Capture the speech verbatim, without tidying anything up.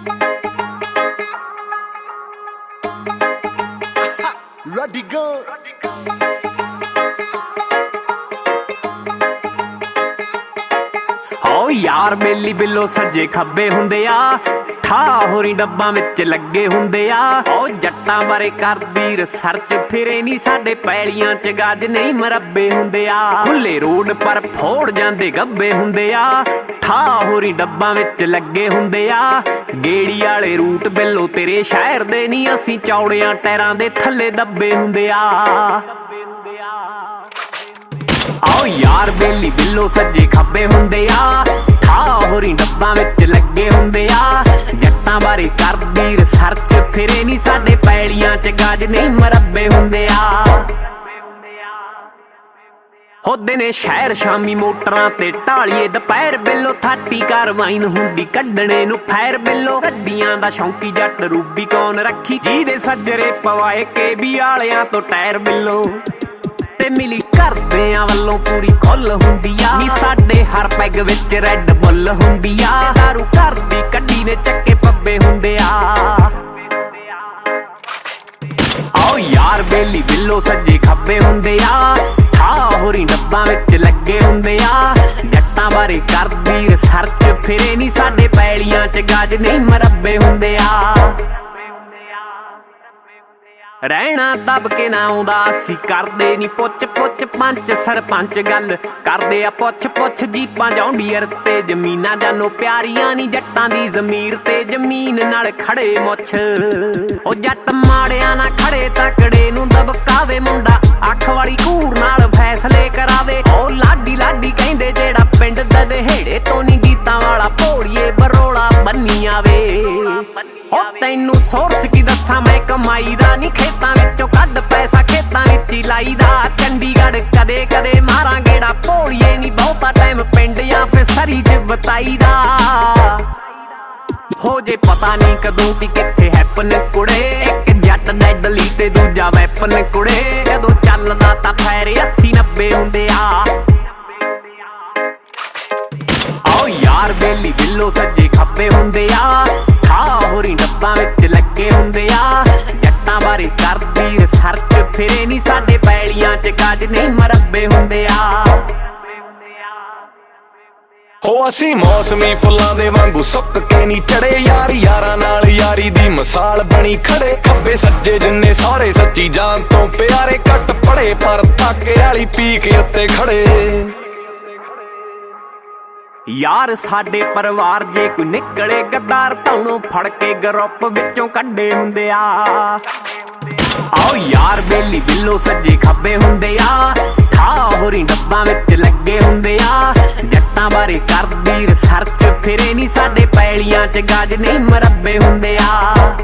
Ready go ਹੋ यार बेली बिल्लो सज्जे खब्बे हुंदे आ ठा होरी डब्बां विच लगे हुंदे आ ओ जट्टां बारे करदी रिसर्च फिरे नी साडे पैलियां च गज नहीं मरब्बे हुंदे आ खुले रोड पर फोड़ जांदे गब्बे हुंदे आ ठा होरी डब्बां विच लगे हुंदे आ गेड़ी वाले रूट बिल्लो तेरे शहर दे नी असीं चौड़ियां टैरां दे थल्ले दब्बे हुंदे आ आओ यार बेली बिल्लो सज्जे खब्बे हुंदे आ ठा होरी डब्बां विच लगे हुंदे आ जट्टां बारे करदी रिसर्च फिरे नी साडे पैलियां च गज नहीं मरब्बे हुंदे आ होदे ने शहर शामी मोटरां ते ढालिए दुपहर बिल्लो थाटी कारवाइन हुंदी कड्डणे नूं फैर बिल्लो गड्डियां दा शौंकी जट रूबी कौन रखी जीदे सज्जरे पवाए के बी आलियां तो टायर बिल्लो ते मिली करदियां वल्लों पूरी खुल हुंदी आ नी साडे हर पैग विच रैड बुल हुंदी आ दारू घर दी कड्डी ने चक्के पब्बे हुंदे आ आओ यार बेली बिल्लो सज्जे खब्बे हुंदे आ ठा होरी डब्बां विच लगे हुंदे आ जट्टां बारे करदी रिसर्च फिरे नी साडे पैलियां च गज नहीं मरब्बे हुंदे आ रहना दब के ना आउंदा असीं करदे नी पुੱਛ पुੱਛ पंच सरपंच गल करदे आ पुੱਛ पुੱਛ जीपां जौंडीअर ते जमीनां जानो प्यारियां नी जट्टां दी ज़मीर ते जमीन नाल खड़े मुੱਛ ओ जट माड़ियां ना खड़े तकड़े नूं दबकावे मुंडा अख वाली घूर नाल फैसले करावे ओ लाडी लाडी कहंदे जेड़ा पिंड दा देहड़े तो नी गीतां वाला भोड़िए बरोला बन्नी आवे ओ तैनू सोर्स की दस्सां मैं कमाई दा नी खेतां विचों कढ पैसा खेतां विच ही लाईदा चंडीगढ़ कदे कदे मारां गेड़ा भोड़िए नी बहुता टाइम पिंड या फिर सरी च बताईदा हो जे पता नहीं कदों की किथे हैपन कुड़े एक जट डैडली ते दूजा वैपन कुड़े जदों चलदा तां फैर अस्सी नब्बे हुंदे आ आओ यार बेली बिल्लो सज्जे खब्बे हुंदे आ ठा होरी डब्बां विच लगे हुंदे आ जट्टां बारे करदी रिसर्च फिरे नी साडे पैलियां च गज नहीं मरब्बे हुंदे आ हो असीं मौसमी फुल्लां दे वांगू सुੱਕ के नी चढ़े यार यारां नाल यारी दी मिसाल बनी खड़े खब्बे सज्जे जिन्ने सारे सच्ची जान तो प्यारे घट पड़े पर ताके वाली पीक उत्ते खड़े यार साडे परिवार जे कोई निकले गद्दार ताउणों फड़ के ग्रुप विचों कड्डे हुंदे आ आओ यार बेली बिल्लो सज्जे खब्बे हुंदे आ ठा होरी डब्बां विच लगे हुंदे आ जट्टां बारे करदी रिसर्च फिरे नी साडे पैलियां च गज नहीं मरब्बे हुंदे आ